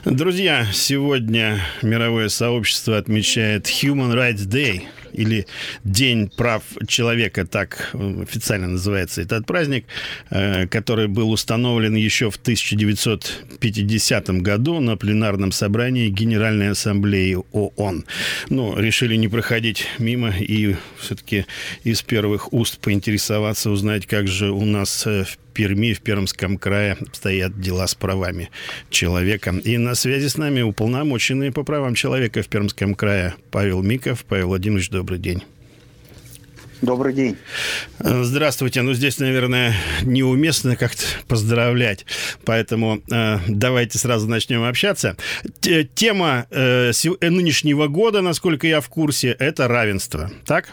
Друзья, сегодня мировое сообщество отмечает Human Rights Day, или День прав человека, так официально называется этот праздник, который был установлен еще в 1950 году на пленарном собрании Генеральной Ассамблеи ООН. Но решили не проходить мимо и все-таки из первых уст поинтересоваться, узнать, как же у нас в Перми, в Пермском крае стоят дела с правами человека. И на связи с нами уполномоченный по правам человека в Пермском крае Павел Миков. Павел Владимирович, добрый день. Добрый день. Здравствуйте. Ну, здесь, наверное, неуместно как-то поздравлять, поэтому давайте сразу начнем общаться. Тема нынешнего года, насколько я в курсе, это равенство, так?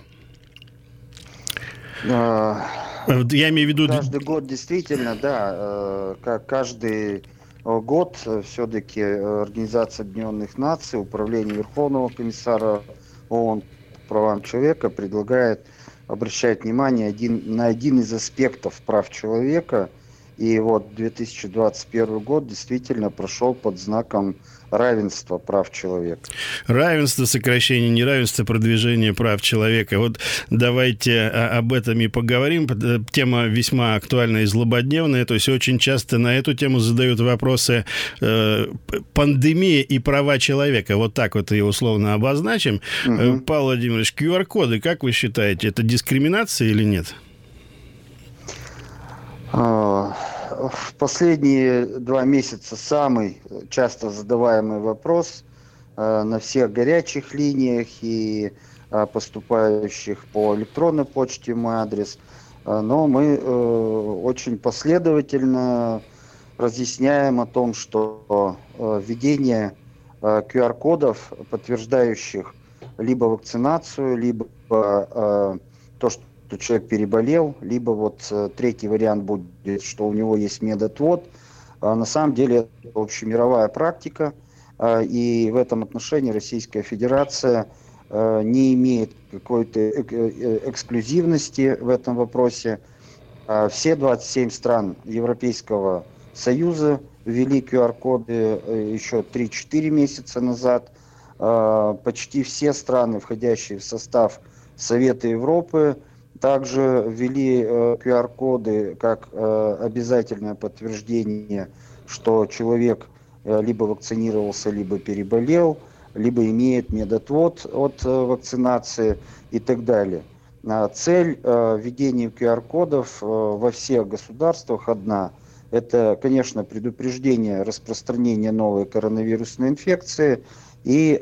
Я имею в виду... Каждый год действительно, да, каждый год все-таки Организация Объединенных Наций, Управление Верховного комиссара ООН по правам человека предлагает обращать внимание на один из аспектов прав человека. И вот 2021 год действительно прошел под знаком равенства прав человека. Равенство, сокращение неравенства, продвижение прав человека. Вот давайте об этом и поговорим. Тема весьма актуальная и злободневная. То есть очень часто на эту тему задают вопросы пандемия и права человека. Вот так вот ее условно обозначим. Павел Владимирович, QR-коды, как вы считаете, это дискриминация или нет? В последние 2 месяца самый часто задаваемый вопрос на всех горячих линиях и поступающих по электронной почте мой адрес. Но мы очень последовательно разъясняем о том, что введение QR-кодов, подтверждающих либо вакцинацию, либо то, что человек переболел, либо вот третий вариант будет, что у него есть медотвод. На самом деле это общемировая практика, и в этом отношении Российская Федерация не имеет какой-то эксклюзивности в этом вопросе. Все 27 стран Европейского Союза ввели QR-коды еще 3-4 месяца назад. Почти все страны, входящие в состав Совета Европы, также ввели QR-коды как обязательное подтверждение, что человек либо вакцинировался, либо переболел, либо имеет медотвод от вакцинации и так далее. Цель введения QR-кодов во всех государствах одна. Это, конечно, предупреждение распространения новой коронавирусной инфекции и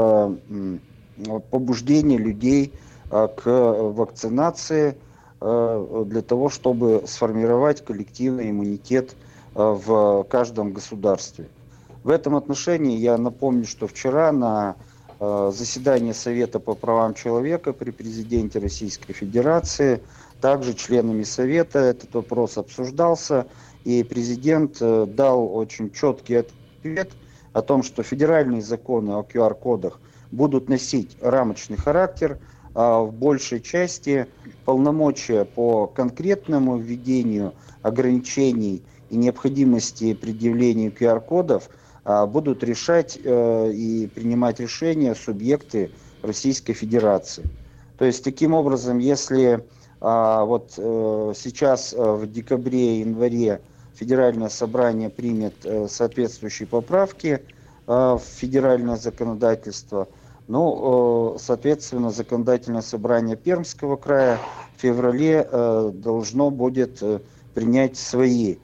побуждение людей к вакцинации для того, чтобы сформировать коллективный иммунитет в каждом государстве. В этом отношении я напомню, что вчера на заседании Совета по правам человека при президенте Российской Федерации также членами Совета этот вопрос обсуждался, и президент дал очень четкий ответ о том, что федеральные законы о QR-кодах будут носить рамочный характер, в большей части полномочия по конкретному введению ограничений и необходимости предъявления QR-кодов будут решать и принимать решения субъекты Российской Федерации. То есть, таким образом, если вот сейчас в декабре и январе Федеральное собрание примет соответствующие поправки в федеральное законодательство, ну, соответственно, законодательное собрание Пермского края в феврале должно будет принять свое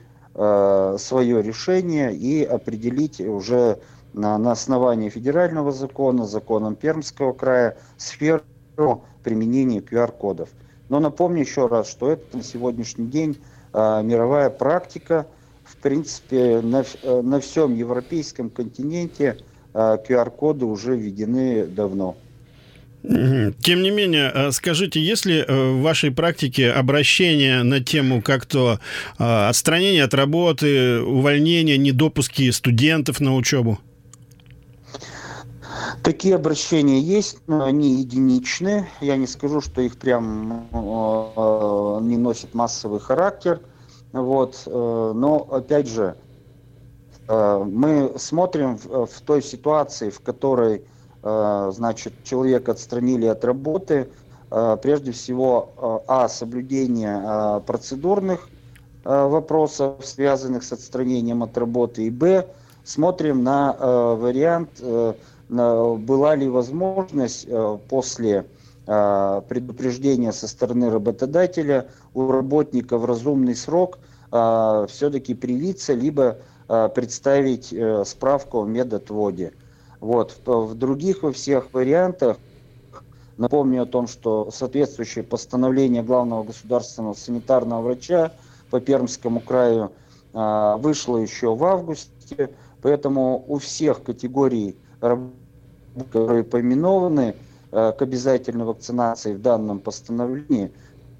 решение и определить уже на основании федерального закона, законом Пермского края, сферу применения QR-кодов. Но напомню еще раз, что это на сегодняшний день мировая практика. В принципе, на всем европейском континенте QR-коды уже введены давно. Тем не менее, скажите, есть ли в вашей практике обращения на тему как-то отстранения от работы, увольнения, недопуски студентов на учебу? Такие обращения есть, но они единичные. Я не скажу, что их прям не носит массовый характер. Вот. Но, опять же, Мы смотрим в той ситуации, в которой, значит, человека отстранили от работы, прежде всего, соблюдение процедурных вопросов, связанных с отстранением от работы, и смотрим на вариант, была ли возможность после предупреждения со стороны работодателя у работника в разумный срок все-таки привиться, либо представить справку о медотводе. Вот. В других, во всех вариантах, напомню о том, что соответствующее постановление главного государственного санитарного врача по Пермскому краю вышло еще в августе, поэтому у всех категорий работников, которые поименованы к обязательной вакцинации в данном постановлении,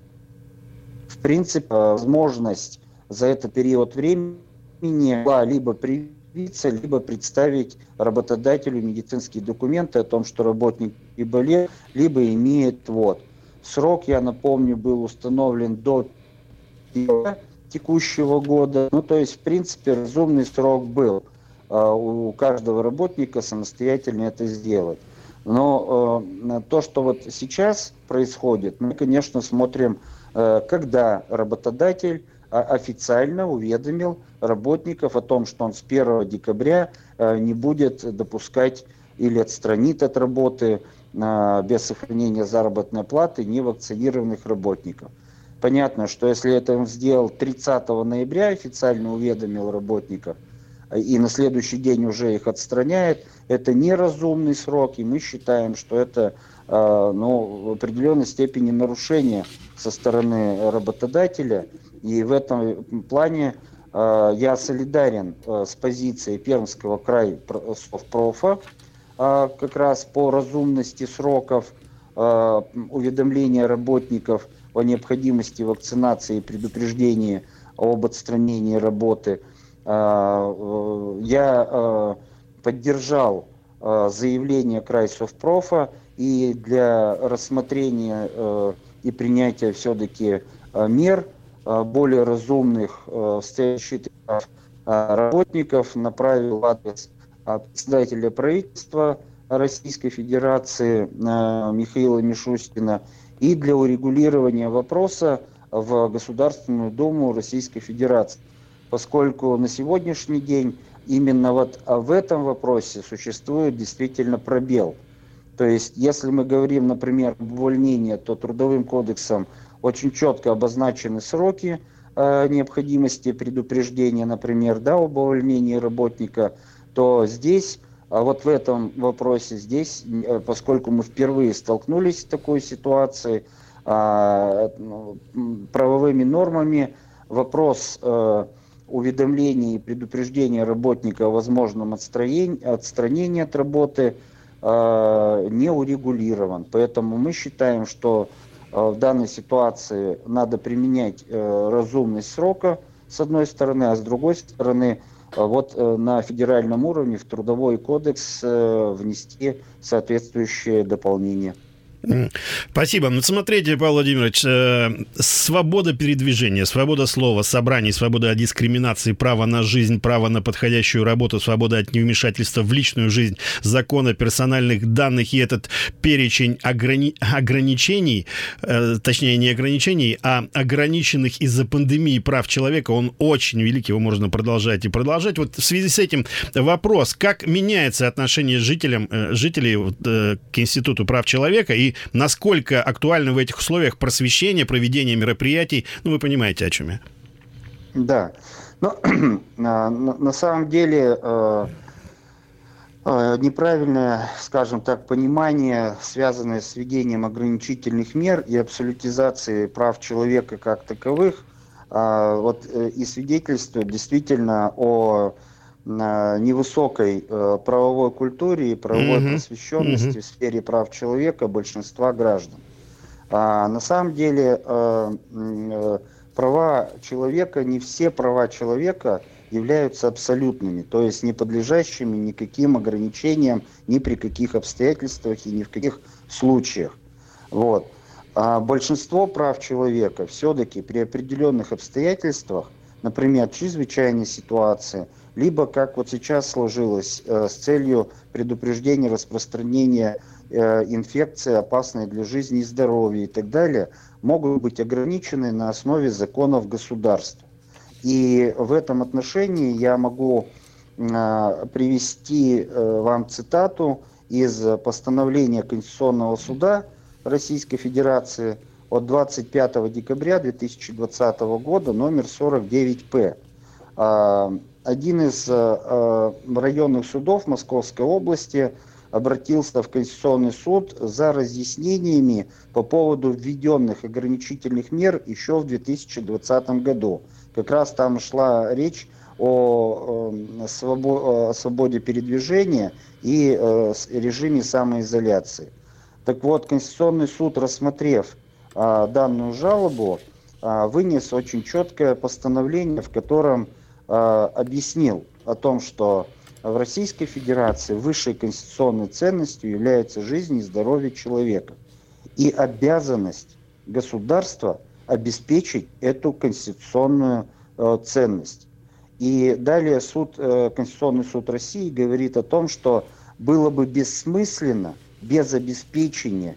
в принципе, возможность за этот период времени была либо привиться, либо представить работодателю медицинские документы о том, что работник либо болел, либо имеет ВОД. Срок, я напомню, был установлен до текущего года. Ну, то есть, в принципе, разумный срок был у каждого работника самостоятельно это сделать. Но то, что вот сейчас происходит, мы, конечно, смотрим, когда работодатель официально уведомил работников о том, что он с 1 декабря не будет допускать или отстранит от работы без сохранения заработной платы невакцинированных работников. Понятно, что если это он сделал 30 ноября, официально уведомил работников, и на следующий день уже их отстраняет, это неразумный срок, и мы считаем, что это в определенной степени нарушение со стороны работодателя. И в этом плане я солидарен с позицией Пермского края Совпрофа как раз по разумности сроков уведомления работников о необходимости вакцинации и предупреждения об отстранении работы. Я поддержал заявление Крайсовпрофа, и для рассмотрения и принятия все-таки мер более разумных в следующий этап работников направил в адрес председателя правительства Российской Федерации Михаила Мишустина и для урегулирования вопроса в Государственную Думу Российской Федерации, поскольку на сегодняшний день именно вот в этом вопросе существует действительно пробел. То есть, если мы говорим, например, об увольнении, то Трудовым кодексом очень четко обозначены сроки необходимости предупреждения, например, об увольнении работника, то здесь, вот в этом вопросе, здесь, поскольку мы впервые столкнулись с такой ситуацией, правовыми нормами, вопрос уведомления и предупреждения работника о возможном отстранении от работы не урегулирован. Поэтому мы считаем, что в данной ситуации надо применять разумность срока, с одной стороны, а с другой стороны, вот на федеральном уровне в Трудовой кодекс внести соответствующее дополнение. Спасибо. Ну, смотрите, Павел Владимирович, свобода передвижения, свобода слова, собраний, свобода от дискриминации, право на жизнь, право на подходящую работу, свобода от невмешательства в личную жизнь, закона персональных данных и этот перечень ограничений, точнее не ограничений, а ограниченных из-за пандемии прав человека, он очень велик, его можно продолжать и продолжать. Вот в связи с этим вопрос, как меняется отношение жителей к Институту прав человека и насколько актуально в этих условиях просвещение, проведение мероприятий? Ну, вы понимаете, о чем я. Да. Ну, на самом деле неправильное, скажем так, понимание, связанное с введением ограничительных мер и абсолютизацией прав человека как таковых, вот и свидетельствует действительно о невысокой правовой культуре и правовой просвещенности в сфере прав человека большинства граждан. На самом деле права человека, не все права человека являются абсолютными, то есть не подлежащими никаким ограничениям ни при каких обстоятельствах и ни в каких случаях. Вот. А большинство прав человека все-таки при определенных обстоятельствах например, чрезвычайной ситуации, либо, как вот сейчас сложилось, с целью предупреждения распространения инфекции, опасной для жизни и здоровья и так далее, могут быть ограничены на основе законов государства. И в этом отношении я могу привести вам цитату из постановления Конституционного суда Российской Федерации от 25 декабря 2020 года номер 49-П. Один из районных судов Московской области обратился в Конституционный суд за разъяснениями по поводу введенных ограничительных мер еще в 2020 году. Как раз там шла речь о свободе передвижения и режиме самоизоляции. Так вот, Конституционный суд, рассмотрев данную жалобу, вынес очень четкое постановление, в котором объяснил о том, что в Российской Федерации высшей конституционной ценностью является жизнь и здоровье человека. И обязанность государства обеспечить эту конституционную ценность. И далее Конституционный суд России говорит о том, что было бы бессмысленно без обеспечения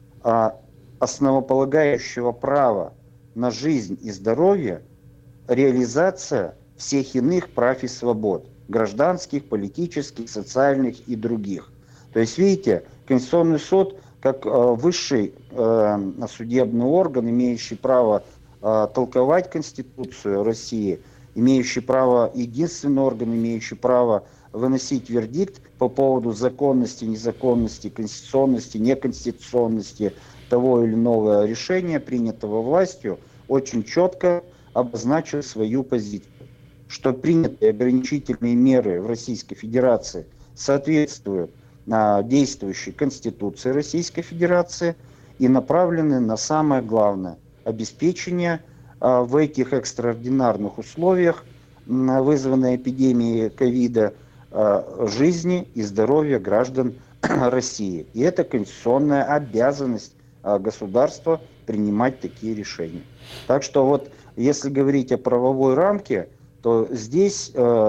основополагающего права на жизнь и здоровье реализация всех иных прав и свобод, гражданских, политических, социальных и других. То есть, видите, Конституционный суд, как высший судебный орган, имеющий право толковать Конституцию России, имеющий право, единственный орган, имеющий право выносить вердикт по поводу законности, незаконности, конституционности, неконституционности того или иного решения, принятого властью, очень четко обозначил свою позицию, что принятые ограничительные меры в Российской Федерации соответствуют действующей Конституции Российской Федерации и направлены на самое главное – обеспечение в этих экстраординарных условиях, вызванной эпидемией ковида, жизни и здоровья граждан России. И это конституционная обязанность государства принимать такие решения. Так что вот, если говорить о правовой рамке, то здесь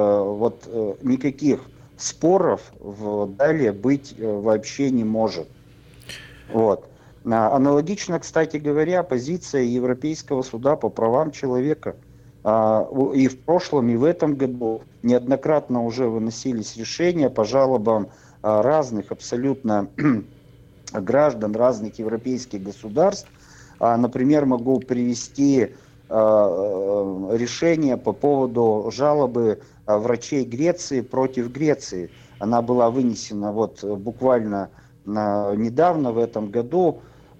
никаких споров далее быть вообще не может. Вот. Аналогично, кстати говоря, позиция Европейского суда по правам человека. И в прошлом, и в этом году неоднократно уже выносились решения по жалобам разных абсолютно граждан разных европейских государств. Например, могу привести решение по поводу жалобы врачей Греции против Греции. Она была вынесена буквально недавно, в этом году.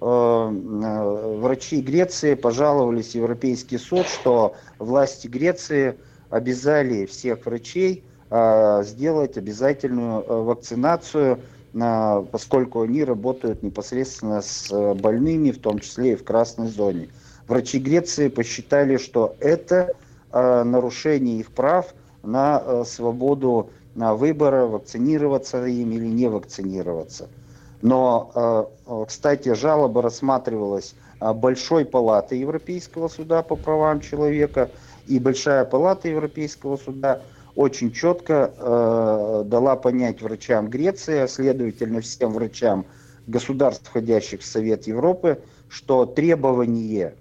Врачи Греции пожаловались в Европейский суд, что власти Греции обязали всех врачей сделать обязательную вакцинацию, поскольку они работают непосредственно с больными, в том числе и в красной зоне. Врачи Греции посчитали, что это нарушение их прав на свободу выбора, вакцинироваться им или не вакцинироваться. Но, кстати, жалоба рассматривалась Большой палатой Европейского суда по правам человека, и Большая палата Европейского суда очень четко дала понять врачам Греции, а следовательно всем врачам государств, входящих в Совет Европы, что требования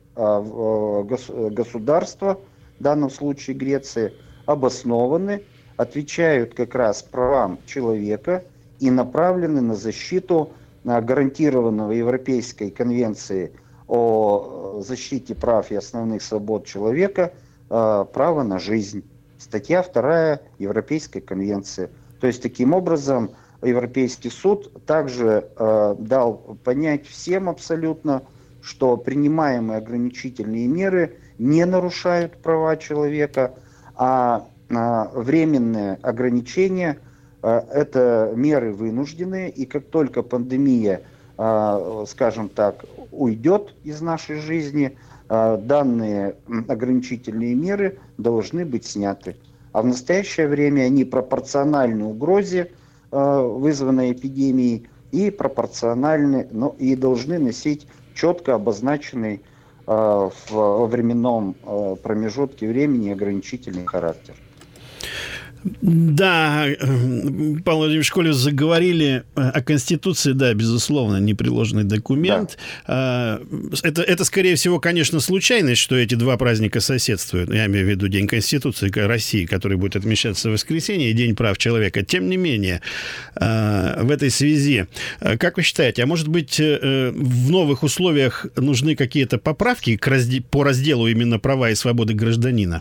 государства, в данном случае Греции, обоснованы, отвечают как раз правам человека и направлены на защиту гарантированного Европейской конвенции о защите прав и основных свобод человека права на жизнь. Статья 2 Европейской конвенции. То есть, таким образом, Европейский суд также дал понять всем абсолютно, что принимаемые ограничительные меры не нарушают права человека, а временные ограничения это меры вынужденные, и как только пандемия, скажем так, уйдет из нашей жизни, данные ограничительные меры должны быть сняты. А в настоящее время они пропорциональны угрозе, вызванной эпидемией, и пропорциональны, и должны носить четко обозначенный во временном промежутке времени ограничительный характер. Да, Павел Владимирович, в школе заговорили о Конституции, да, безусловно, непреложный документ. Да. Это, скорее всего, конечно, случайность, что эти два праздника соседствуют. Я имею в виду День Конституции России, который будет отмечаться в воскресенье, и День прав человека. Тем не менее, в этой связи, как вы считаете, а может быть, в новых условиях нужны какие-то поправки по разделу именно права и свободы гражданина?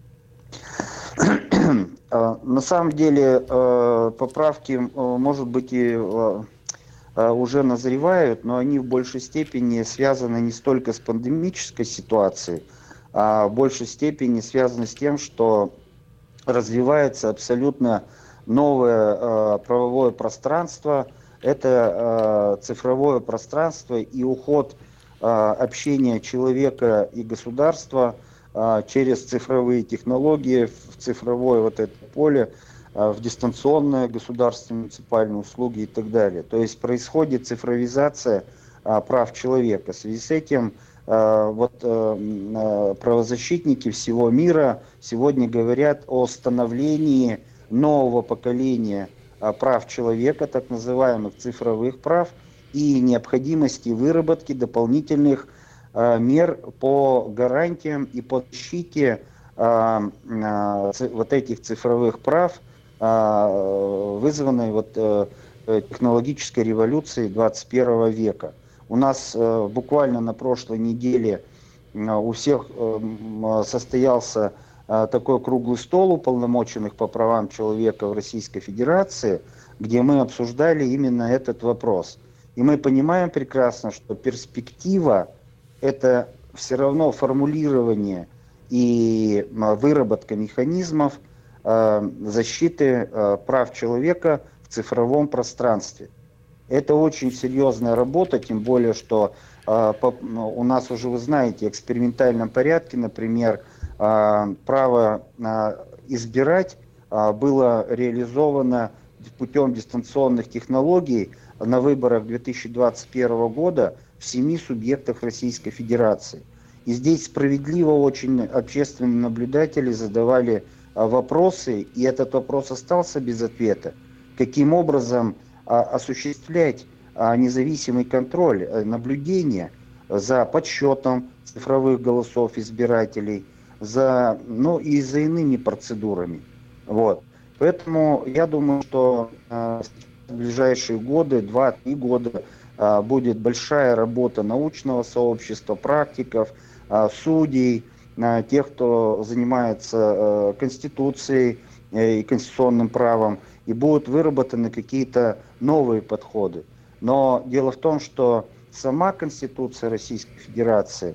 На самом деле поправки, может быть, и уже назревают, но они в большей степени связаны не столько с пандемической ситуацией, а в большей степени связаны с тем, что развивается абсолютно новое правовое пространство. Это цифровое пространство и уход общения человека и государства через цифровые технологии, в цифровое вот это поле, в дистанционные государственные муниципальные услуги и так далее. То есть происходит цифровизация прав человека. В связи с этим правозащитники всего мира сегодня говорят о становлении нового поколения прав человека, так называемых цифровых прав, и необходимости выработки дополнительных мер по гарантиям и по защите вот этих цифровых прав, вызванной технологической революцией 21 века. У нас буквально на прошлой неделе у всех состоялся такой круглый стол уполномоченных по правам человека в Российской Федерации, где мы обсуждали именно этот вопрос. И мы понимаем прекрасно, что перспектива – это все равно формулирование и выработка механизмов защиты прав человека в цифровом пространстве. Это очень серьезная работа, тем более, что у нас уже, вы знаете, в экспериментальном порядке, например, право избирать было реализовано путем дистанционных технологий на выборах 2021 года в 7 субъектах Российской Федерации. И здесь справедливо очень общественные наблюдатели задавали вопросы, и этот вопрос остался без ответа. Каким образом осуществлять независимый контроль, наблюдение за подсчетом цифровых голосов избирателей, и за иными процедурами. Вот. Поэтому я думаю, что в ближайшие годы, 2-3 года, будет большая работа научного сообщества, практиков, судей, тех, кто занимается Конституцией и конституционным правом, и будут выработаны какие-то новые подходы. Но дело в том, что сама Конституция Российской Федерации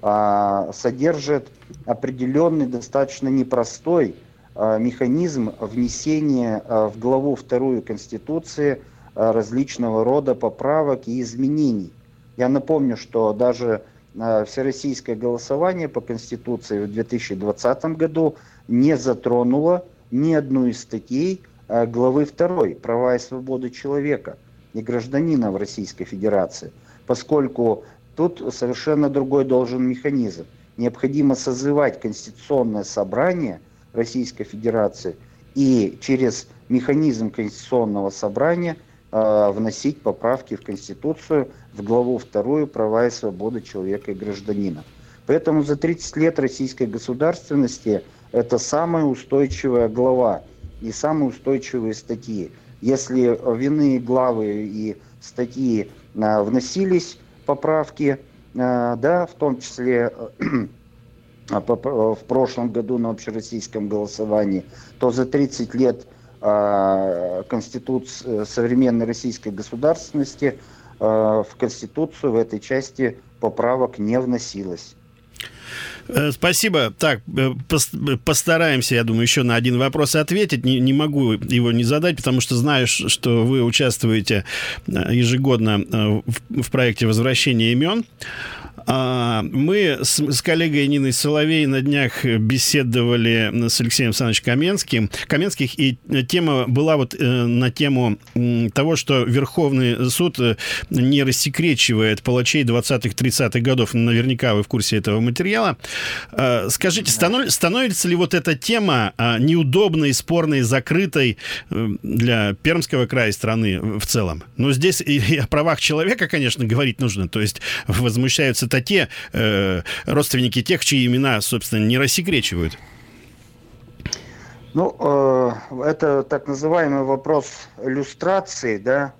содержит определенный, достаточно непростой механизм внесения в главу 2 Конституции различного рода поправок и изменений. Я напомню, что даже всероссийское голосование по Конституции в 2020 году не затронуло ни одну из статей главы 2 «Права и свободы человека» и гражданина в Российской Федерации, поскольку тут совершенно другой должен механизм. Необходимо созывать Конституционное собрание Российской Федерации и через механизм Конституционного собрания вносить поправки в Конституцию в главу 2 «Права и свободы человека и гражданина». Поэтому за 30 лет российской государственности это самая устойчивая глава и самые устойчивые статьи. Если в иные главы и статьи вносились поправки, в том числе в прошлом году на общероссийском голосовании, то за 30 лет Конституции современной российской государственности в Конституцию в этой части поправок не вносилось. Спасибо. Так, постараемся, я думаю, еще на один вопрос ответить. Не могу его не задать, потому что знаю, что вы участвуете ежегодно в проекте «Возвращение имен». Мы с коллегой Ниной Соловей на днях беседовали с Алексеем Александровичем Каменских, и тема была вот на тему того, что Верховный суд не рассекречивает палачей 20-30-х годов. Наверняка вы в курсе этого материала. Скажите, становится ли вот эта тема неудобной, спорной, закрытой для Пермского края и страны в целом? Но здесь и о правах человека, конечно, говорить нужно. То есть возмущаются те родственники тех, чьи имена, собственно, не рассекречивают. Ну, это так называемый вопрос люстрации, да.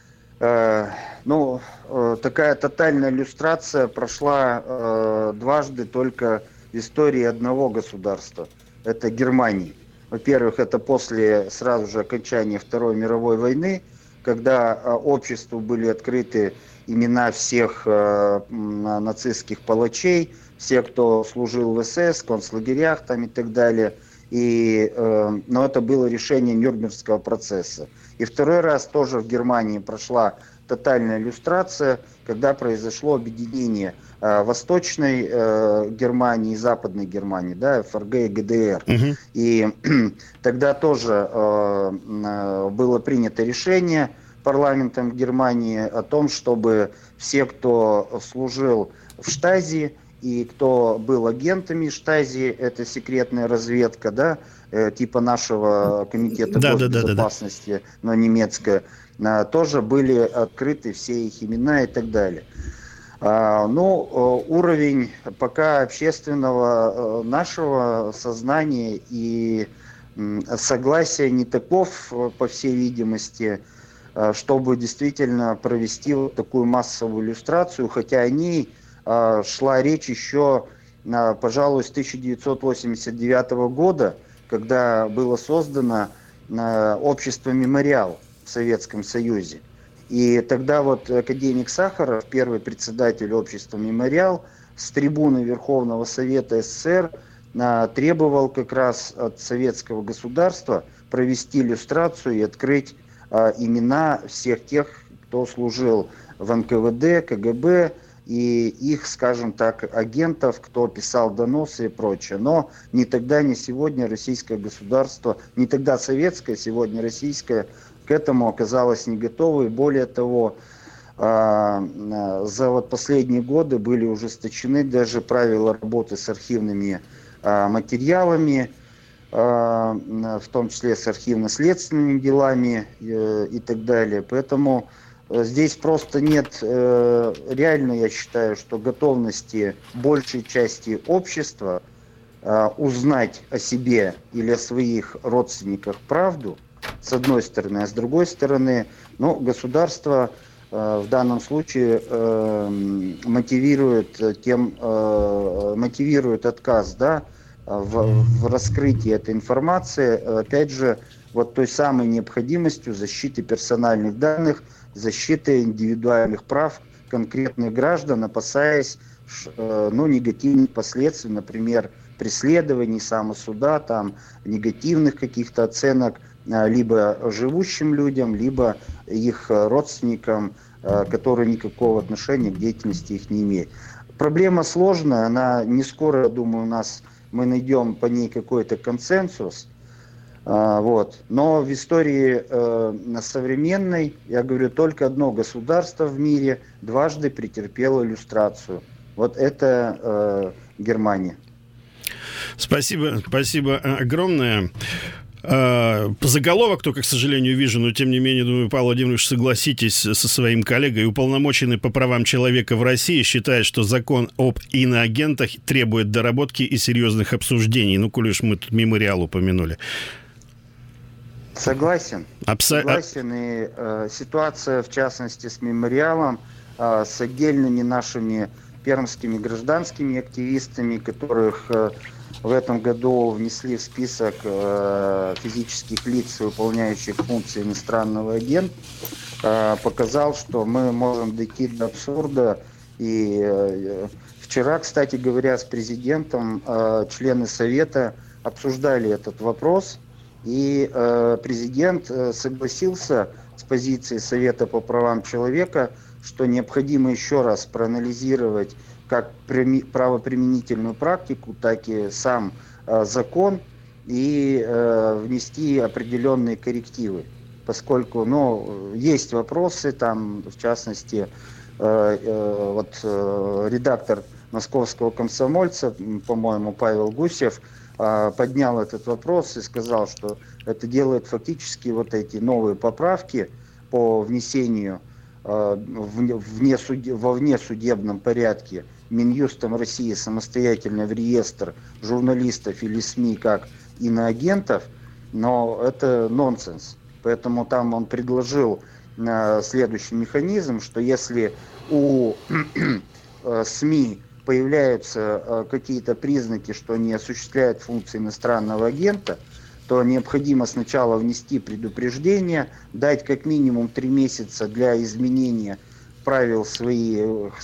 Такая тотальная люстрация прошла дважды только в истории одного государства. Это Германии. Во-первых, это после сразу же окончания Второй мировой войны, когда обществу были открыты имена всех нацистских палачей, всех, кто служил в СС, концлагерях там и так далее. Но это было решение Нюрнбергского процесса. И второй раз тоже в Германии прошла тотальная люстрация, когда произошло объединение Восточной Германии и Западной Германии, да, ФРГ и ГДР. Угу. И тогда тоже было принято решение парламентом Германии о том, чтобы все, кто служил в Штази и кто был агентами Штази, это секретная разведка, да, типа нашего комитета госбезопасности, но немецкая, тоже были открыты все их имена и так далее. Уровень пока общественного нашего сознания и согласия не таков, по всей видимости, чтобы действительно провести вот такую массовую иллюстрацию, хотя о ней шла речь еще, пожалуй, с 1989 года, когда было создано общество «Мемориал» в Советском Союзе. И тогда вот академик Сахаров, первый председатель общества «Мемориал», с трибуны Верховного Совета СССР требовал как раз от советского государства провести иллюстрацию и открыть имена всех тех, кто служил в НКВД, КГБ и их, скажем так, агентов, кто писал доносы и прочее. Но ни тогда, ни сегодня российское государство, не тогда советское, сегодня российское, к этому оказалось не готово. И более того, за вот последние годы были ужесточены даже правила работы с архивными материалами, в том числе с архивно-следственными делами и так далее. Поэтому здесь просто нет реально, я считаю, что готовности большей части общества узнать о себе или о своих родственниках правду, с одной стороны, а с другой стороны, государство в данном случае мотивирует отказ, да, в раскрытии этой информации, опять же, вот той самой необходимостью защиты персональных данных, защиты индивидуальных прав конкретных граждан, опасаясь негативных последствий, например, преследований, самосуда, там, негативных каких-то оценок либо живущим людям, либо их родственникам, которые никакого отношения к деятельности их не имеют. Проблема сложная, она не скоро, я думаю, мы найдем по ней какой-то консенсус. Но в истории современной, я говорю, только одно государство в мире дважды претерпело иллюстрацию. Вот это Германия. Спасибо огромное. Заголовок только, к сожалению, вижу, но тем не менее, думаю, Павел Владимирович, согласитесь со своим коллегой. Уполномоченный по правам человека в России считает, что закон об иноагентах требует доработки и серьезных обсуждений. Коли уж мы тут «Мемориал» упомянули. Согласен. И ситуация, в частности, с «Мемориалом», с отдельными нашими пермскими гражданскими активистами, которых в этом году внесли в список физических лиц, выполняющих функции иностранного агента, показал, что мы можем дойти до абсурда. И вчера, кстати говоря, с президентом члены Совета обсуждали этот вопрос, и президент согласился с позицией Совета по правам человека, что необходимо еще раз проанализировать как правоприменительную практику, так и сам закон и внести определенные коррективы, поскольку, есть вопросы, там, в частности, редактор «Московского комсомольца», по-моему, Павел Гусев, поднял этот вопрос и сказал, что это делает фактически вот эти новые поправки по внесению во внесудебном порядке Минюстом России самостоятельно в реестр журналистов или СМИ как иноагентов, но это нонсенс. Поэтому там он предложил следующий механизм, что если у СМИ появляются какие-то признаки, что они осуществляют функции иностранного агента, то необходимо сначала внести предупреждение, дать как минимум 3 месяца для изменения правил своей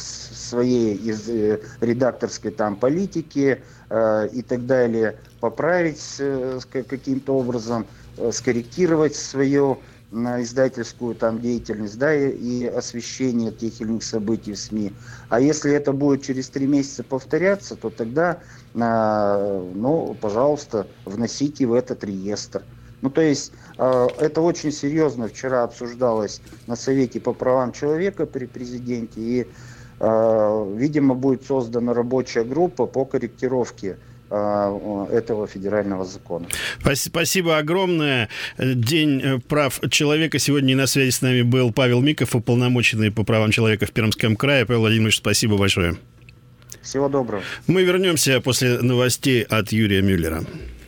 редакторской там политики и так далее, поправить каким-то образом, скорректировать свою издательскую там деятельность, да, и освещение тех или иных событий в СМИ. А если это будет через 3 месяца повторяться, то тогда, пожалуйста, вносите в этот реестр. То есть это очень серьезно вчера обсуждалось на Совете по правам человека при президенте, и, видимо, будет создана рабочая группа по корректировке этого федерального закона. Спасибо огромное. День прав человека. Сегодня на связи с нами был Павел Миков, уполномоченный по правам человека в Пермском крае. Павел Владимирович, спасибо большое. Всего доброго. Мы вернемся после новостей от Юрия Мюллера.